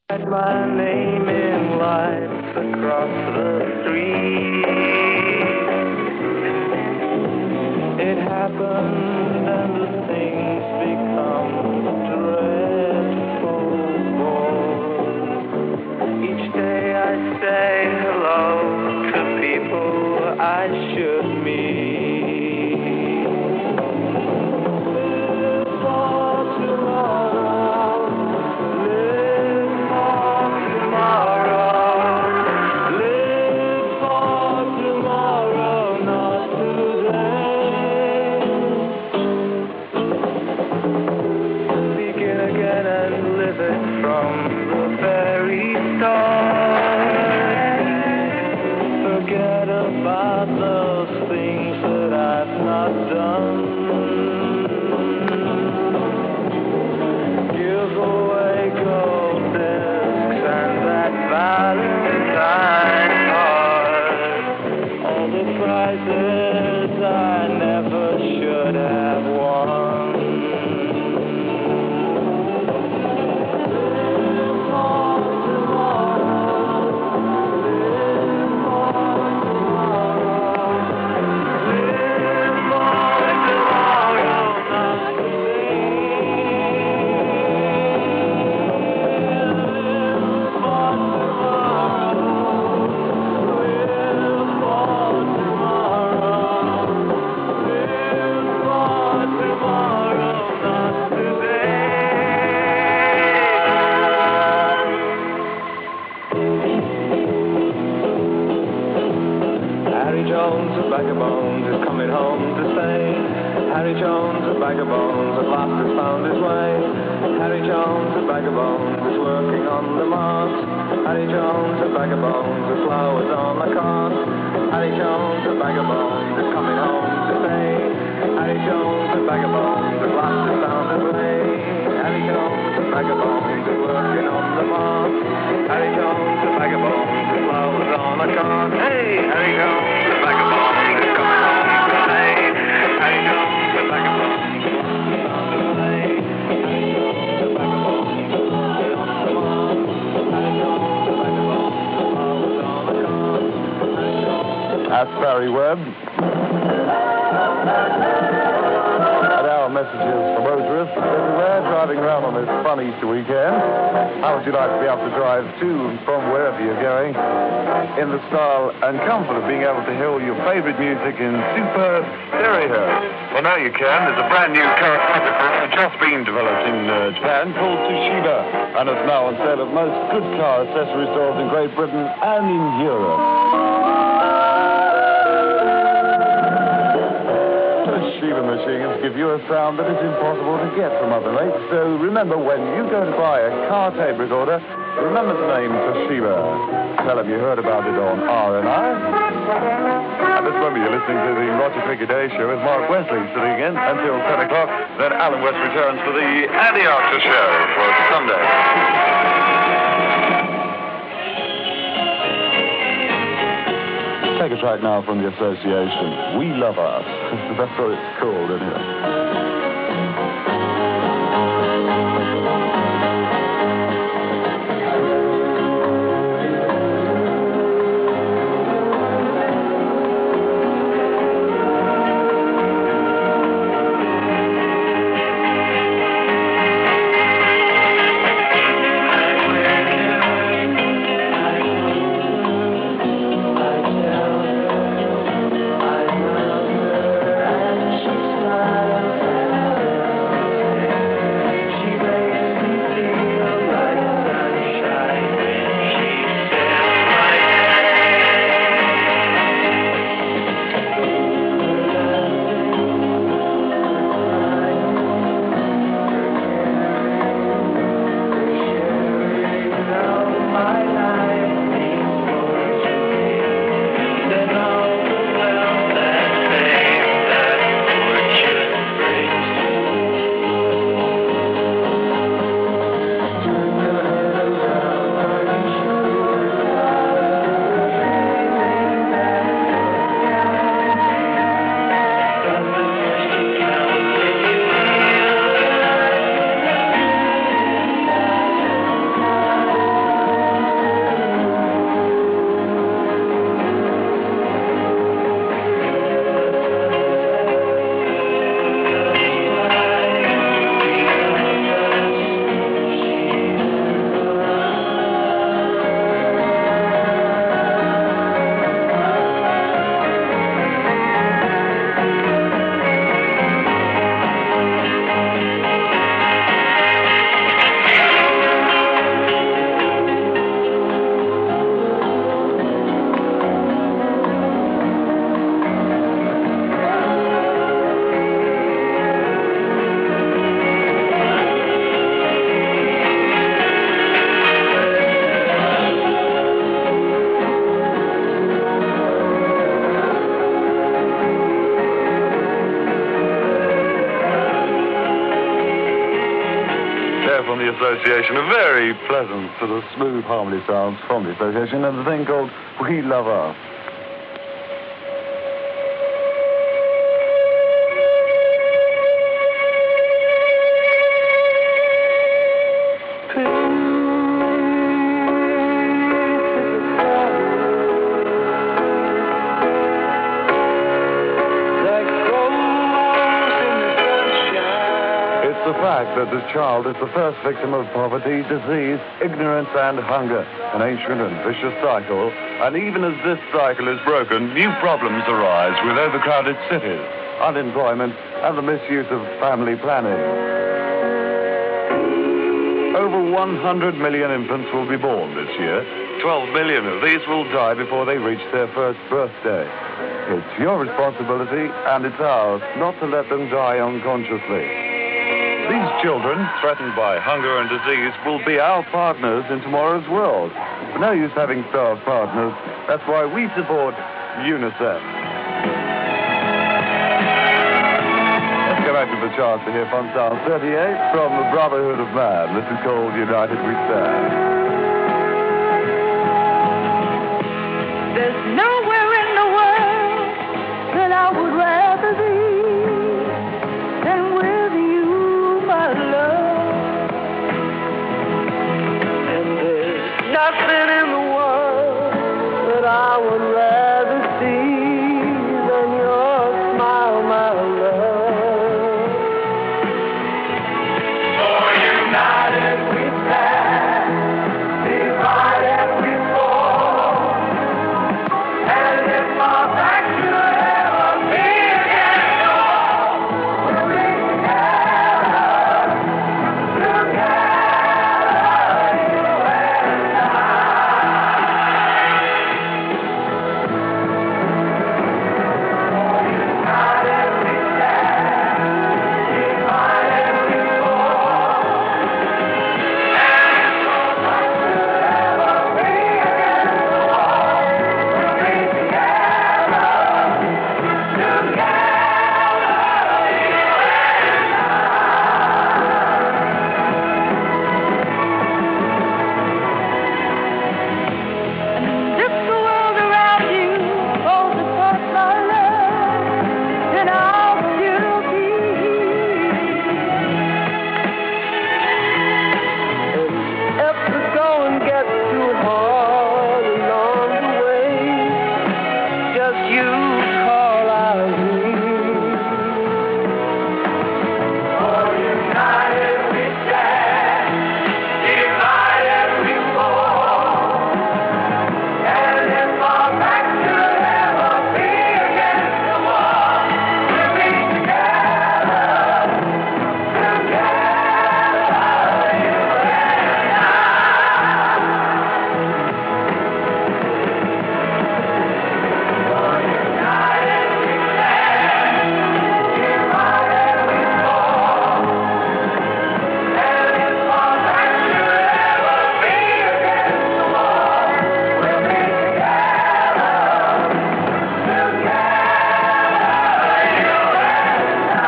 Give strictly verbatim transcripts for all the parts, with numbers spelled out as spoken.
Write my name in lights across the street. It happened and the things become dreadful. Each day I say hello to people I should meet. For tomorrow, live for tomorrow, live for tomorrow, not today. Begin again and live it from the very start. Forget about those things that I've not done. Give away gold discs and that Valentine card. All the prizes I never should have won. Live for tomorrow, live for tomorrow, live for tomorrow, not today. Live for tomorrow, live for tomorrow, live for tomorrow, not today. Harry Jones, a bag of bones, is coming home to say. Harry Jones, a bag of bones, at last has found his way. Harry Jones, a bag of bones, is working on the mast. Harry Jones, a bag of bones, with flowers on the cart. Harry Jones, a bag of bones, is coming home to say. Harry Jones, a bag of bones, at last has found his way. Harry Jones, a bag of bones, is working on the mast. Harry Jones, a bag of bones, with flowers on the cart. Hey, Harry Jones, a bag of bones, is coming home to say. Harry Jones, a bag of bones, is found his way. Harry Jones, a bag of bones, is working on the mast. Harry Jones, a bag of bones, with flowers on the cart. Harry Jones. That's Barry Webb. And our messages for motorists everywhere driving around on this fun Easter weekend. How would you like to be able to drive to and from wherever you're going in the style and comfort of being able to hear all your favorite music in superb stereo? Well, now you can. There's a brand new car just being developed in uh, Japan called Toshiba, And it's now on sale at most good car accessory stores in Great Britain and in Europe. Toshiba machines give you a sound that is impossible to get from other makes. So remember, when you go to buy a car tape recorder, remember the name Toshiba. Tell them you heard about it on R and I. At this moment, you're listening to the Roger Picker Day Show with Mark Wesley sitting in until ten o'clock. Then Alan West returns for the Andy Archer Show for Sunday. Take a track now from the Association. We Love Us. That's what it's called, anyway. Association, a very pleasant sort of smooth harmony sounds from the Association, and a thing called We Love Us. That this child is the first victim of poverty, disease, ignorance, and hunger. An ancient and vicious cycle. And even as this cycle is broken, new problems arise with overcrowded cities, unemployment, and the misuse of family planning. Over one hundred million infants will be born this year. twelve million of these will die before they reach their first birthday. It's your responsibility, and it's ours, not to let them die unconsciously. These children, threatened by hunger and disease, will be our partners in tomorrow's world. It's no use having starved partners. That's why we support UNICEF. Let's go back to the chart to hear Fun Sound thirty-eight from the Brotherhood of Man. This is called United We Stand. There's nowhere in the world that I would rather be than with you, my love. And there's nothing in the world that I would rather see than your smile, my love. For united we stand, divided we fall. And if our back should ever be against the wall, we'll be together, together, you and I. United we stand, divided we fall. And if our back should ever be against the wall, we'll be together, together, you and I. If the world around you falls apart, my love, then I'll still be here. And if the going gets too hard along the way, just you call out here. For united we stand, divided we fall. And if our back should ever be against the wall, we'll be together, together, you and I. For united we stand, divided we fall. And if our back should ever be against the wall, we'll be together, together, you and I.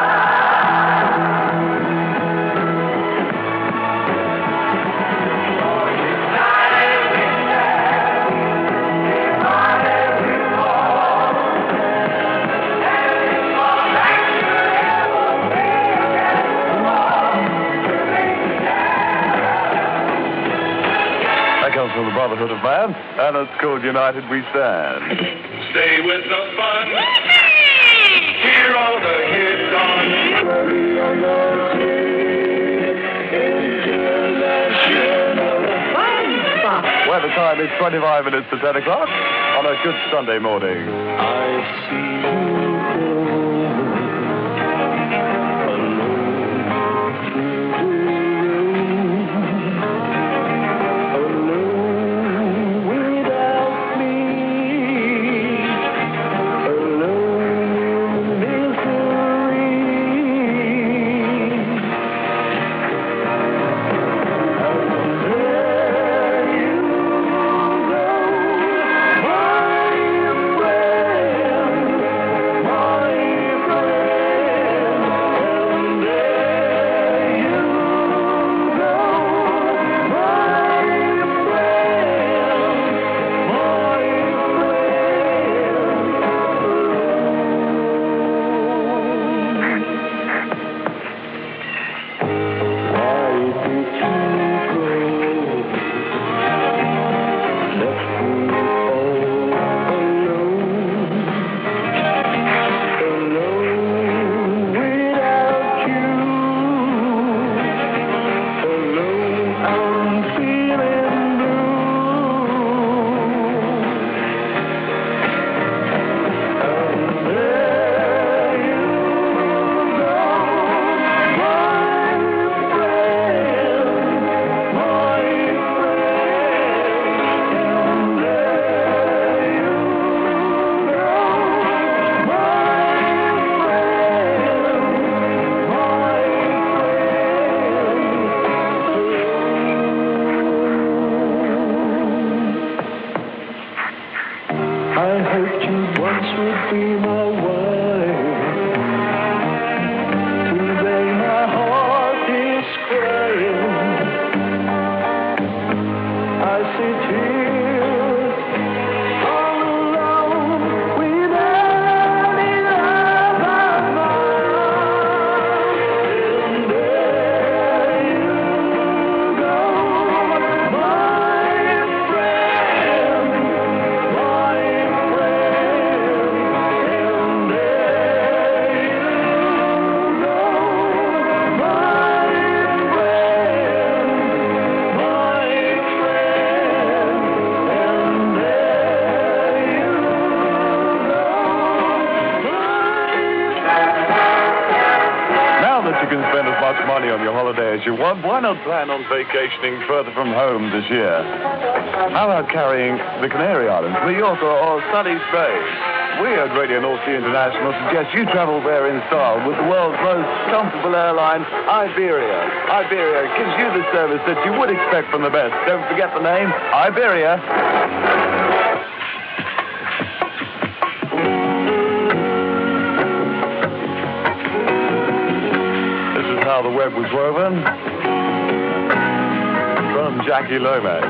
For united we stand, divided we fall. And if our back should ever be against the wall, we'll be together. That comes from the Brotherhood of Man, and it's called United We Stand. Stay with the fun. Hear all the hits on. Where the time is twenty-five minutes to ten o'clock on a good Sunday morning. I see you alone without me, alone in misery. And there you go, my friend. hoped you once would be my wife. Today my heart is crying. I see tears all alone without any love of mine. And there you go, my friend, my friend. And there you go, my friend, my friend. And there you Now that you can spend as much money on your holiday as you want, why not plan on vacationing further from home this year? How about carrying the Canary Islands, Mallorca, or Sunny Spain? We at Radio North Sea International suggest you travel there in style with the world's most comfortable airline, Iberia. Iberia gives you the service that you would expect from the best. Don't forget the name, Iberia. This is how the web was woven. From Jackie Lomax.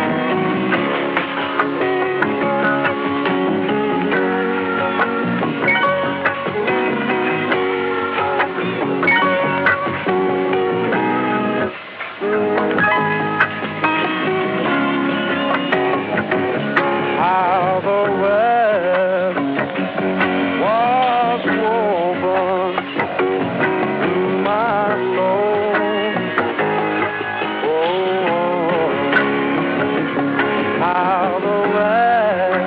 How the web was woven through my soul. Oh, how the web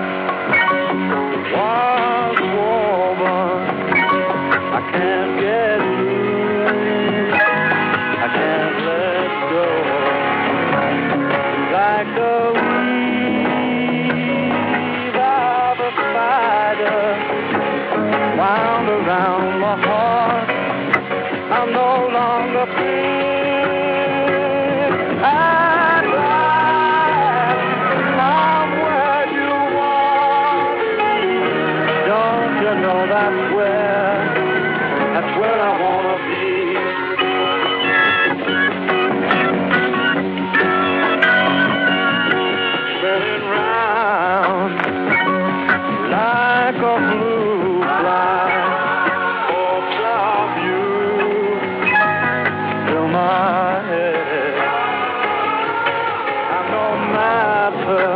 was woven. I can't get loose. I can't let go. Like a wound around my heart. I'm no longer free. At last, I'm where you want me. Don't you know that's where, that's where I wanna be. Spinning round like a blue fly, hopes of you fill my head. And no matter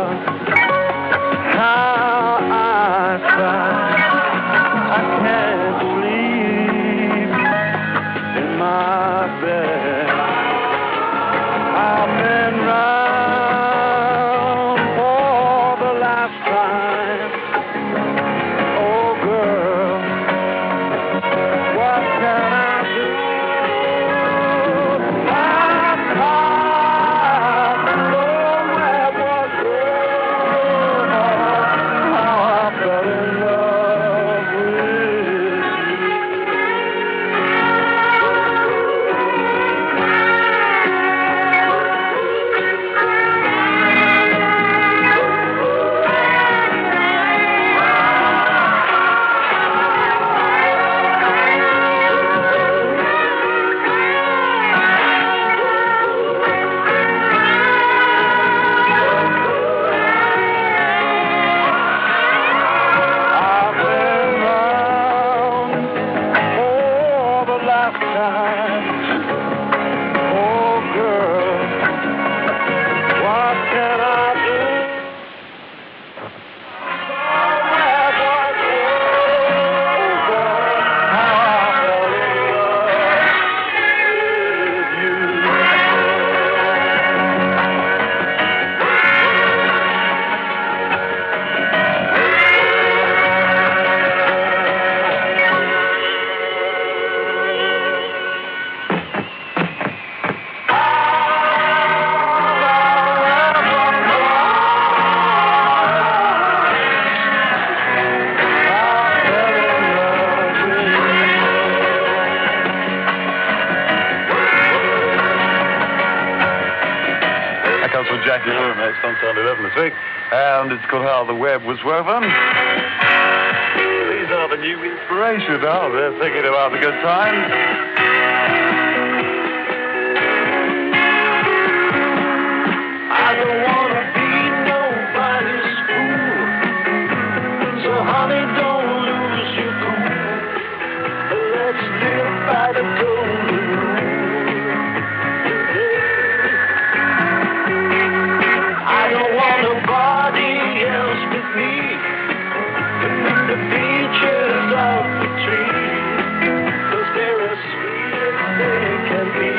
how I try, I can't sleep in my bed. I've been round for the last time. Oh, girl, what can I do? My heart, the web was woven. Jackie Lou next on Sunday eleven this week. And it's called How the Web Was Woven. These are the new inspiration now. They're thinking about the good times. I don't want to be nobody's fool. So honey, don't lose your cool. Let's live by the golden rule. I don't want nobody else but me. Beneath the beaches of the trees, 'cause they're as sweet as they can be.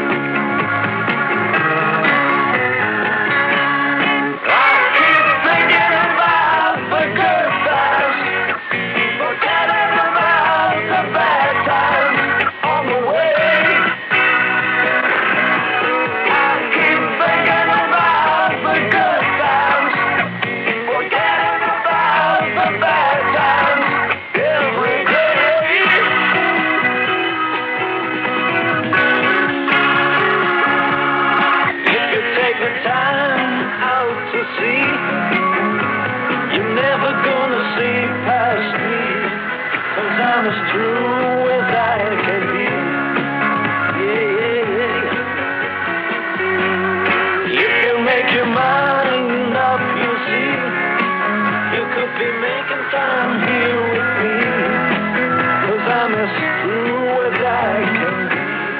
I'm as true as I can be. Yeah, you can make your mind up, you see. You could be making time here with me, 'cause I'm as true as I can be.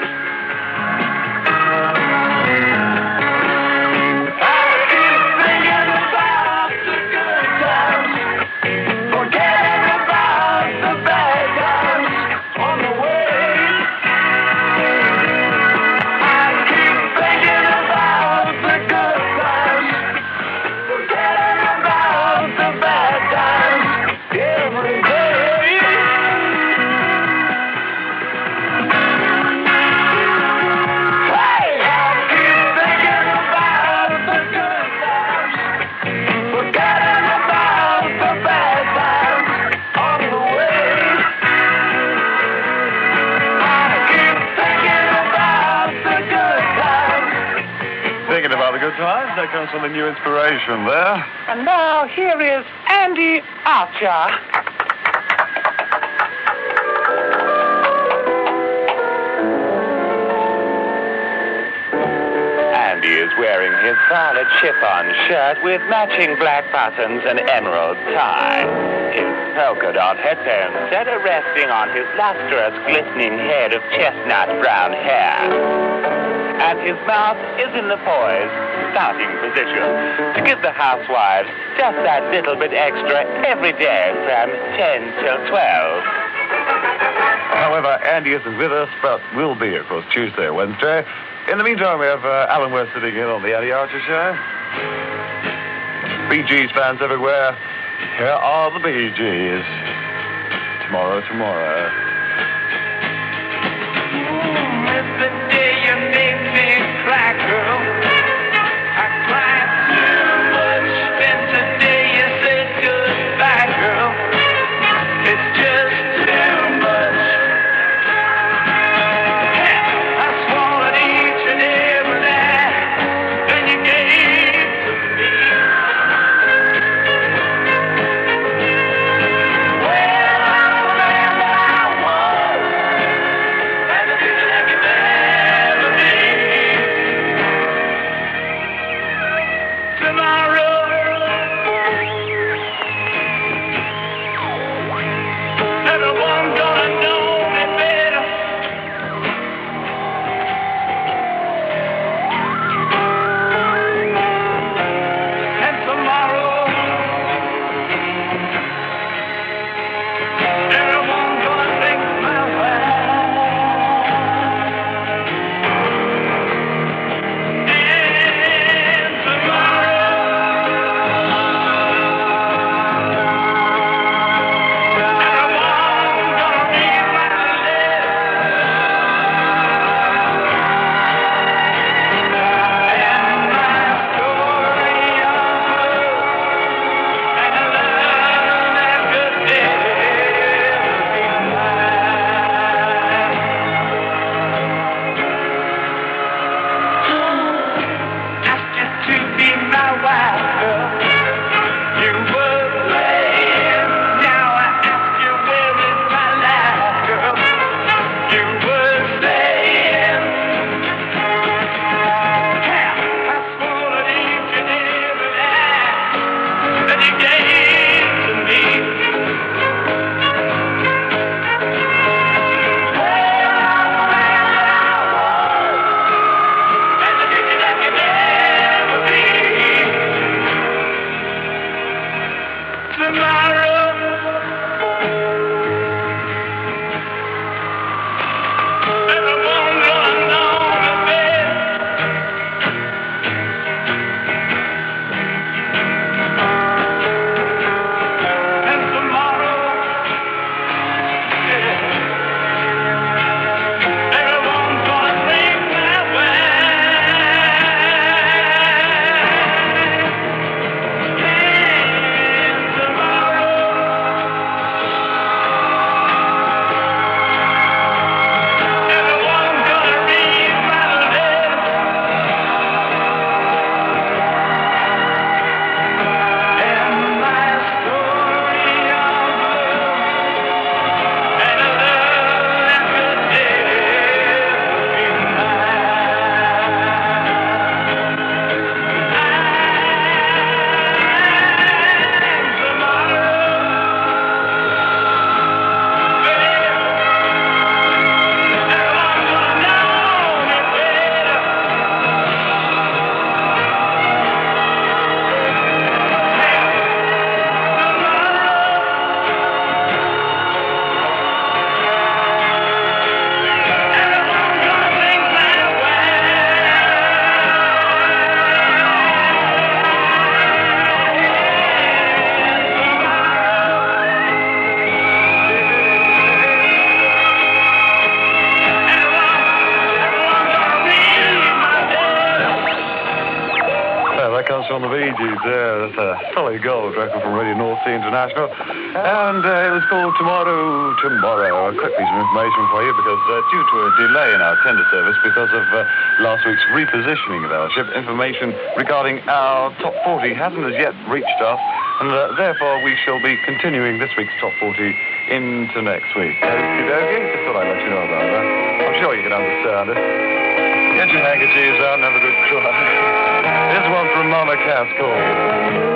I keep thinking about the good times, forgetting about the bad times on the way. I keep thinking about the good times, forgetting about the bad times every day. Hey, I keep thinking about the good times, forgetting about the bad times on the way. I keep thinking about the good times. Thinking about the good times, there comes some of the new inspiration there. And now here is Andy Archer. Andy is wearing his violet chiffon shirt with matching black buttons and emerald tie. His polka dot headphones set are resting on his lustrous, glistening head of chestnut brown hair. And his mouth is in the poised, starting position to give the housewives just that little bit extra every day from ten till twelve. However, Andy isn't with us, but will be, of course, Tuesday or Wednesday. In the meantime, we have uh, Alan West sitting in on the Andy Archer Show. Bee Gees fans everywhere. Here are the Bee Gees. Tomorrow, tomorrow. It's the day you made me cry, girl. I cried too much, and today you said goodbye, girl. It's just too much. I swallowed each and every night, and you gave to me. Well, I'm the man that I was, and I didn't like it back. Council on the Bee Gees there. That's a solid gold record from Radio North Sea International. And uh, it was called Tomorrow, Tomorrow. A quick piece of information for you because uh, due to a delay in our tender service because of uh, last week's repositioning of our ship, information regarding our top forty hasn't as yet reached us, and uh, therefore we shall be continuing this week's top forty into next week. Okie dokie, just thought I'd let you know about that. I'm sure you can understand it. Get your handkerchiefs out and have a good cry. This one from Mama Cass called.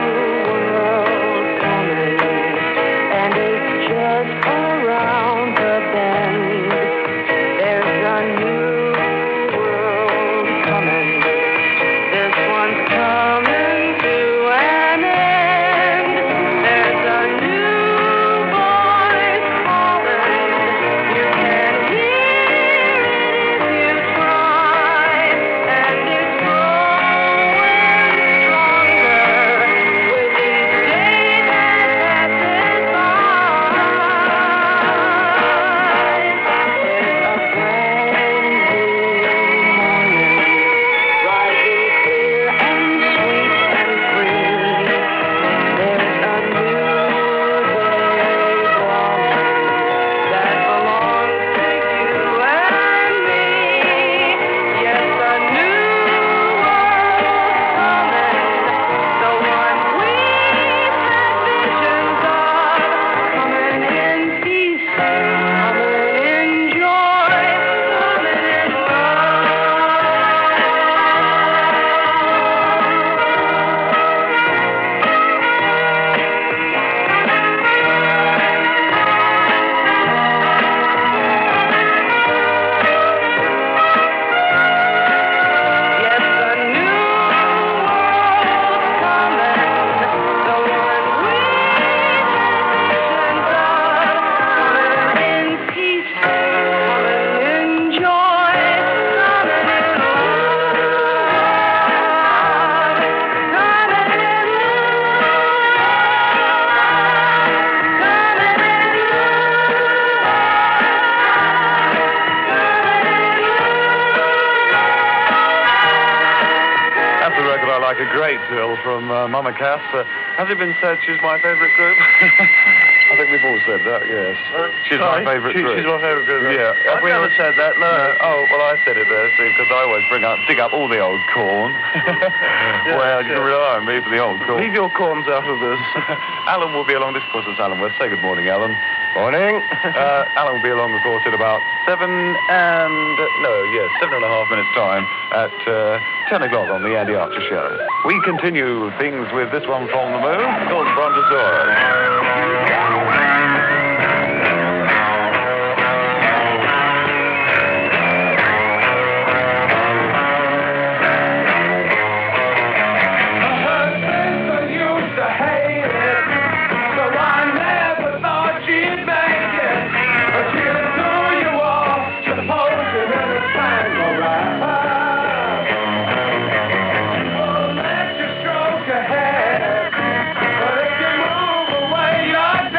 A great deal from uh, Mama Cass. Uh, has it been said she's my favourite group? I think we've all said that, yes. Uh, she's sorry? my favourite she, group. She's my favourite group. Yeah. Have I've we never said that, no. no. Oh, well, I said it there, see, because I always bring up, dig up all the old corn. yeah, well, you yeah. can rely on me for the old corn. Leave your corns out of this. Alan will be along. This, of course, is Alan West. Say good morning, Alan. Morning. uh, Alan will be along, of course, in about seven and... No, yes, seven and a half minutes' time at uh, ten o'clock on the Andy Archer Show. We continue things with this one from the moon called Brontosaurus. But if you move away, you're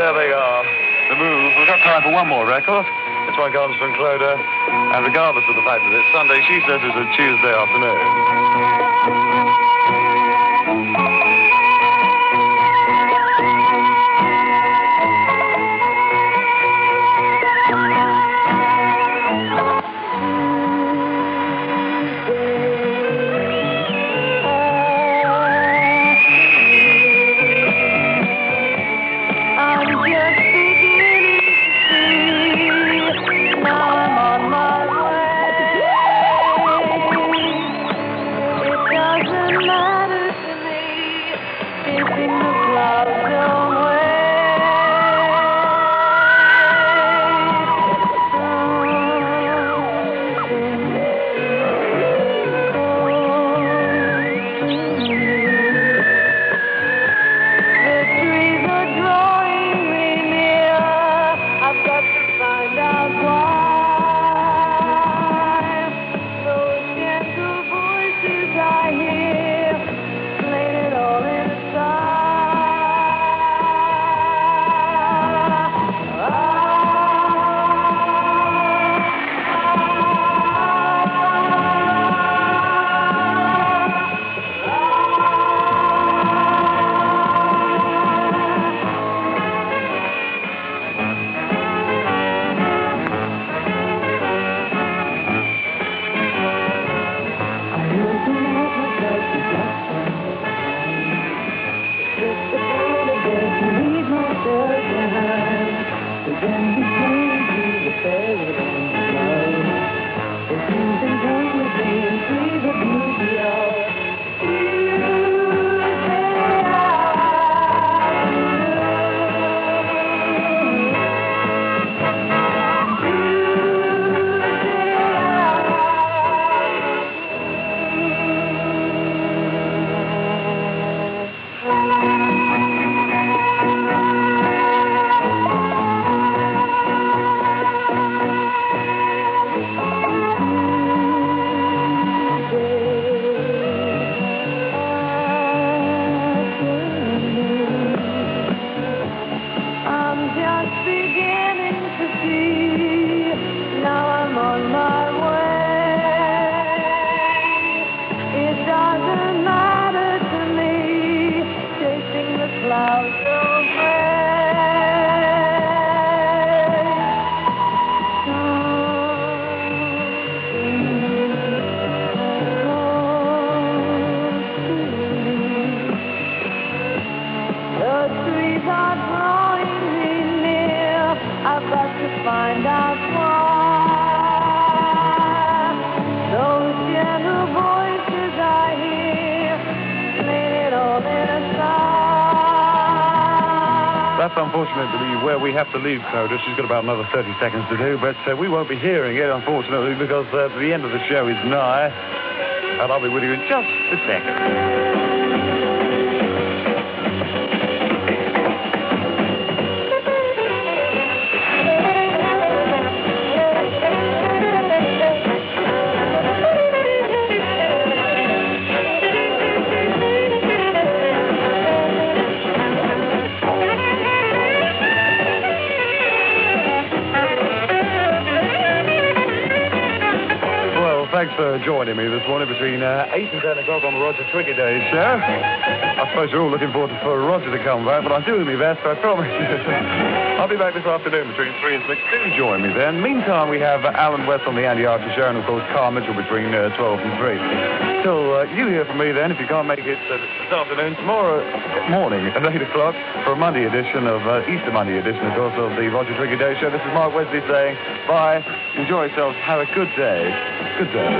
there they are. The Move. We've got time for one more record. This one comes from Clodagh, and regardless of the fact that it's Sunday, she says it's a Tuesday afternoon. That's unfortunately where we have to leave Clodagh. She's got about another thirty seconds to do, but uh, we won't be hearing it, unfortunately, because uh, the end of the show is nigh, and I'll be with you in just a second. Thanks for joining me this morning between uh, eight and ten o'clock on the Roger Twiggy Day show. I suppose you're all looking forward for Roger to come back, but I'm doing my best, I promise. I'll be back this afternoon between three and six. Do join me then. Meantime, we have uh, Alan West on the Andy Archer show, and of course, Carl Mitchell between uh, twelve and three. So uh, you hear from me then, if you can't make it uh, this afternoon, tomorrow morning at eight o'clock for a Monday edition of, uh, Easter Monday edition, of course, of the Roger Twiggy Day show. This is Mark Wesley saying bye, enjoy yourselves, have a good day. Good day.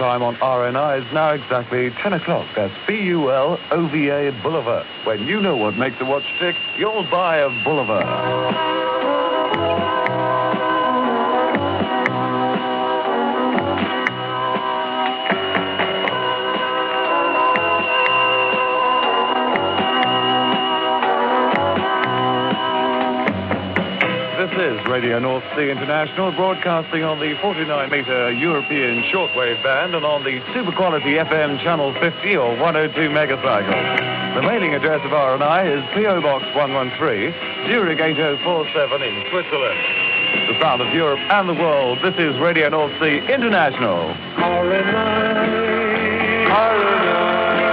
time on R N I is now exactly ten o'clock. That's B U L O V A Boulevard. When you know what makes a watch tick, you'll buy a Boulevard. This is Radio North Sea International, broadcasting on the forty-nine meter European shortwave band and on the super quality F M channel fifty or one oh two megacycle. The mailing address of R N I is P O Box one one three, Zurich eight oh four seven in Switzerland. The sound of Europe and the world, this is Radio North Sea International. R N I, R N I.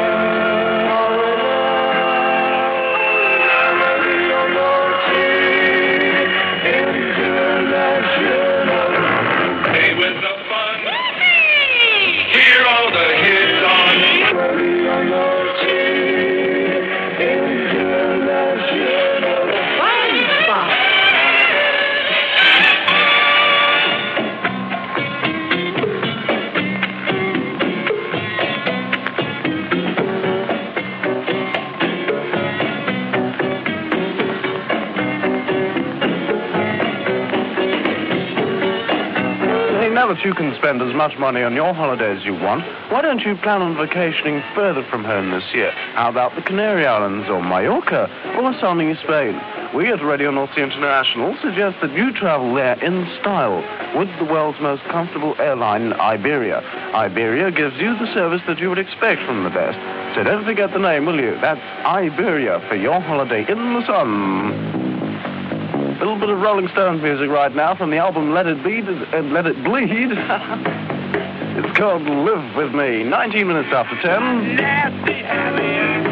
Now that you can spend as much money on your holiday as you want, why don't you plan on vacationing further from home this year? How about the Canary Islands or Mallorca or sunny Spain? We at Radio North Sea International suggest that you travel there in style with the world's most comfortable airline, Iberia. Iberia gives you the service that you would expect from the best. So don't forget the name, will you? That's Iberia for your holiday in the sun. A little bit of Rolling Stones music right now from the album Let It Bleed. Uh, Let It Bleed. It's called Live With Me. nineteen minutes after ten. Nasty habit.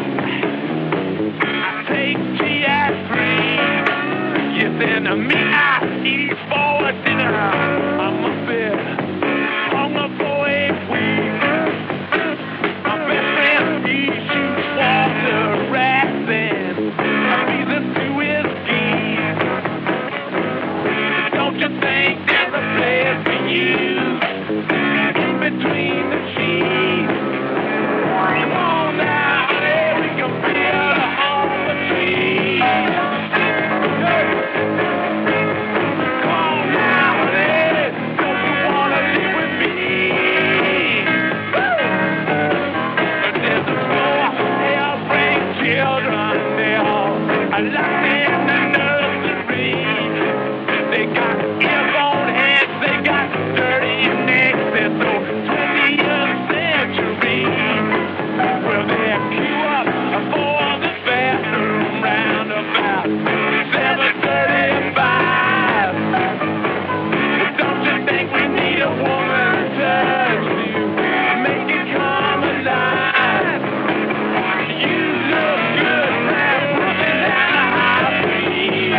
I take tea at three. You send me I eat for dinner. I'm a bit hungry for a week. My best friend, he shoots water rats and reasons to whiskey. Don't you think there's a place for you in between the sheets? Come on now, honey, we can build a home between. Come on now, honey, don't you wanna live with me? But there's a store, they'll bring children, they'll lock me in the nursery. They got earbone heads, they got dirty necks, they're so twentieth century. Well, they'll queue up for the bathroom round about seven thirty-five. Don't you think we need a woman's touch to make it come alive? You look good now, pushing down the high street.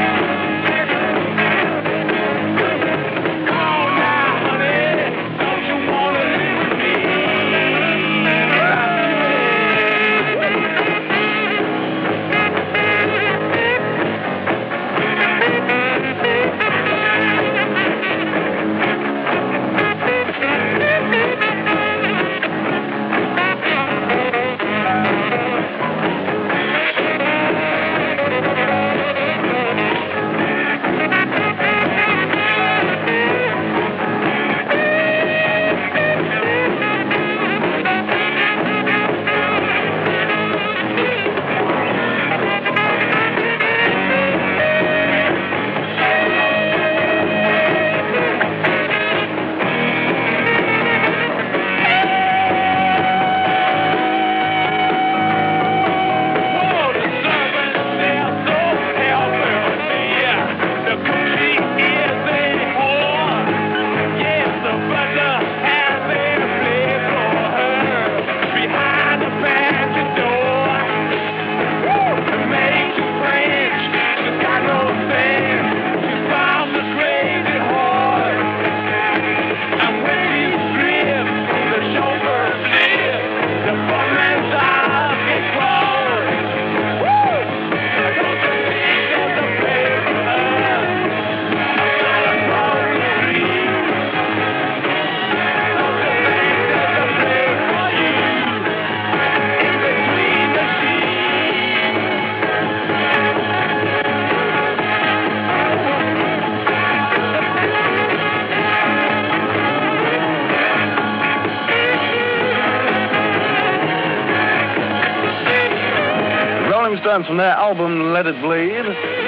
Stones from their album Let It Bleed.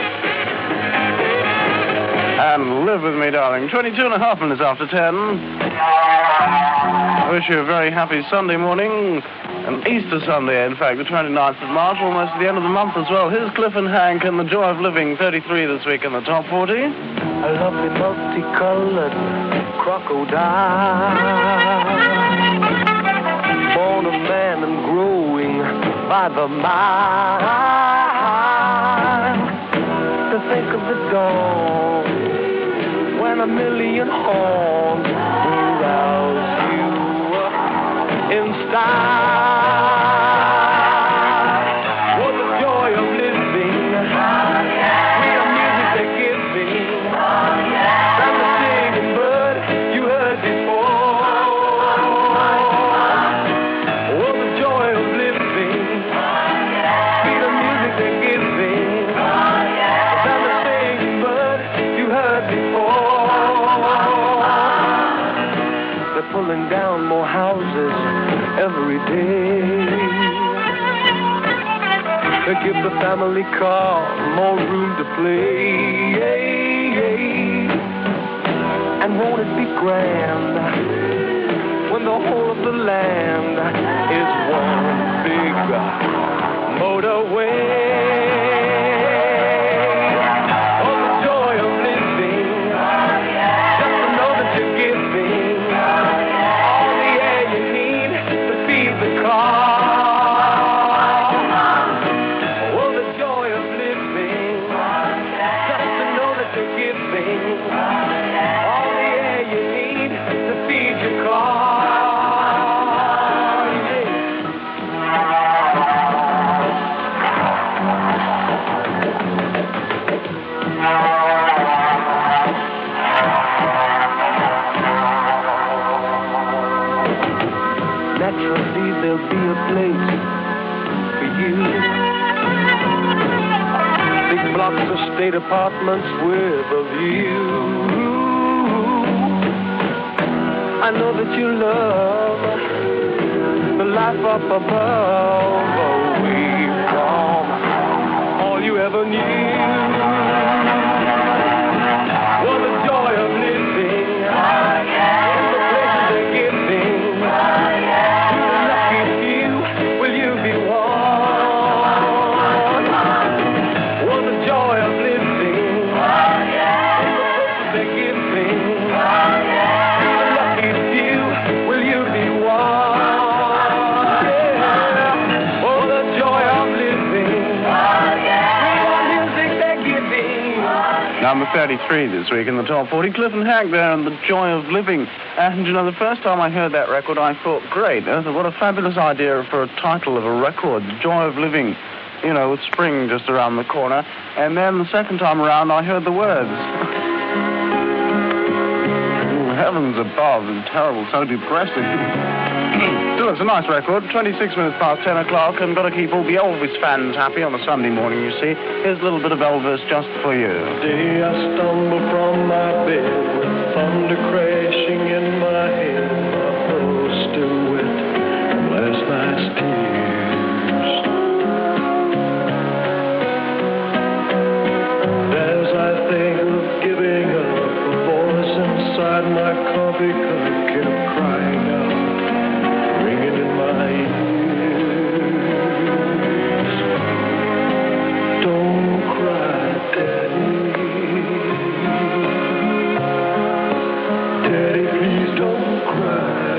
And Live With Me, Darling. twenty-two and a half minutes after ten. I wish you a very happy Sunday morning. An Easter Sunday, in fact, the twenty-ninth of March, almost the end of the month as well. Here's Cliff and Hank and The Joy of Living, thirty-three this week in the top forty. A lovely multicolored crocodile, born of man and growing by the mile. To think of the dawn when a million horns will rouse you in style. Oh, the joy of living, freedom music they're giving, and the singing bird you heard before. Oh, the joy of living, freedom music they're giving, and the singing bird you heard before. They're pulling down more houses every day to give the family car more room to play. And won't it be grand when the whole of the land is one big motorway? Oh, the joy of living, just to know that you're giving all the air you need to feed the car. Oh, the joy of living, just to know that you're giving all the air you need to feed your car. Naturally, there'll be a place for you. Big blocks of state apartments with a view. I know that you love the life up above, away from all you ever knew. Oh, the joy of living, and the places they're giving. To the lucky few, will you be one? Oh, the joy of living, and the places they're giving. To the lucky few, will you be one? Yeah. Oh, the joy of living, freedom music they're giving. Number thirty-three this week in the top forty. Cliff and Hank there and The Joy of Living. And, you know, the first time I heard that record, I thought, great, uh, what a fabulous idea for a title of a record, The Joy of Living, you know, with spring just around the corner. And then the second time around, I heard the words. Ooh, heavens above, and terrible, so depressing. Still, it's a nice record. twenty-six minutes past ten o'clock, and got to keep all the Elvis fans happy on a Sunday morning, you see. Here's a little bit of Elvis just for you. Day I stumble from my bed with thunder crashing in my head. My pillow's still wet from last night's tears. As I think of giving up, a voice inside my coffee cup kept crying out, ringing in my ears. Don't cry, Daddy. Daddy, please don't cry.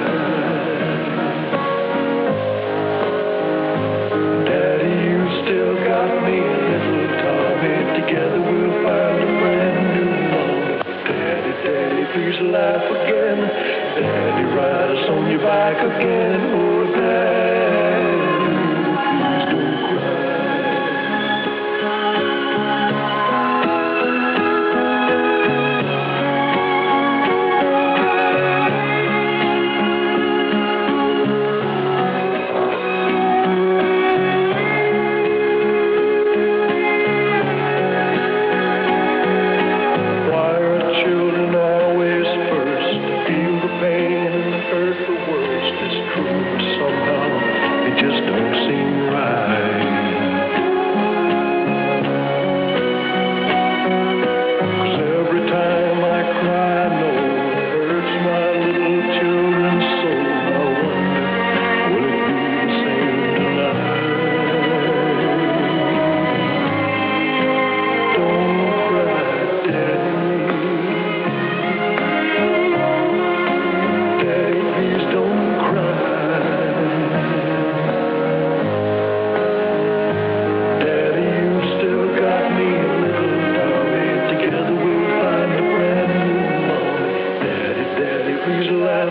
Daddy, you still got me, little Tommy. Together we'll find a brand new mom. Daddy, Daddy, please laugh again. Daddy, ride us on your back again. Oh, Daddy, please don't cry. Why are children always first to feel the pain and hurt the worst? It's true.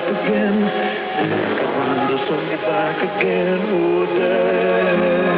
back again. I wonder, send me back again, oh, day.